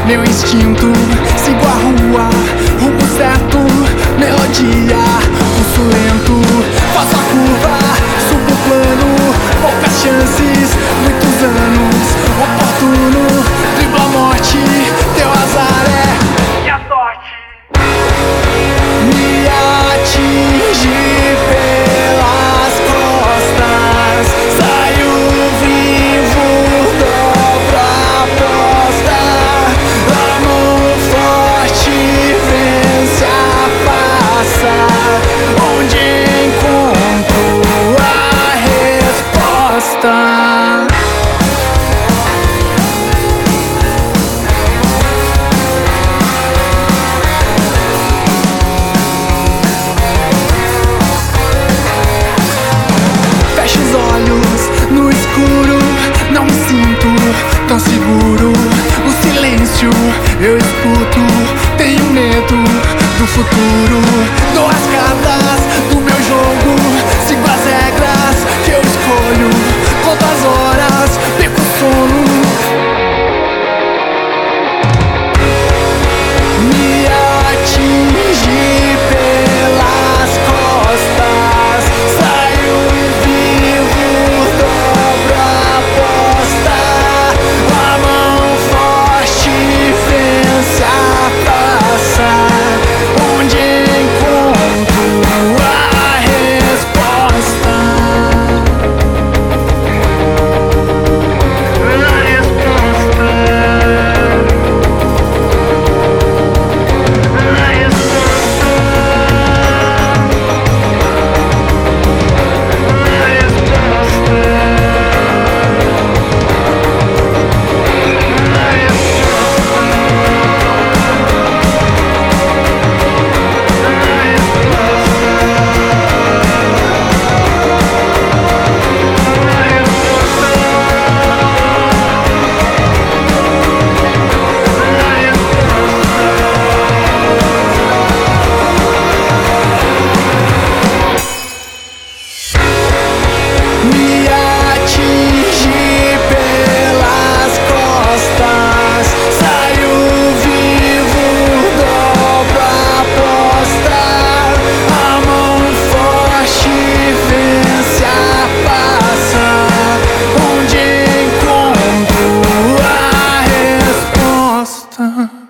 meu instinto. Sigo a rua, rumo certo, melodia, pulso lento. Faço a curva, subo o plano, poucas chances, muitos anos. Oportuno, dribla a morte, teu azar é minha sorte. Me atinge pelas costas, saio vivo, dobro a aposta. A mão forte vence a passa, onde encontro a resposta. No escuro, não me sinto tão seguro. O silêncio eu escuto, tenho medo do futuro. Dou as cartas do meu jogo, sigo as regras que eu escolho. Conto as horas, perco o sono. Me atinge pelas costas, saio vivo, dobro a aposta. A mão forte vence a praça, onde encontro a resposta. Me atinge pelas costas, saio vivo, dobro a aposta. A mão forte vence a passa, onde encontro a resposta.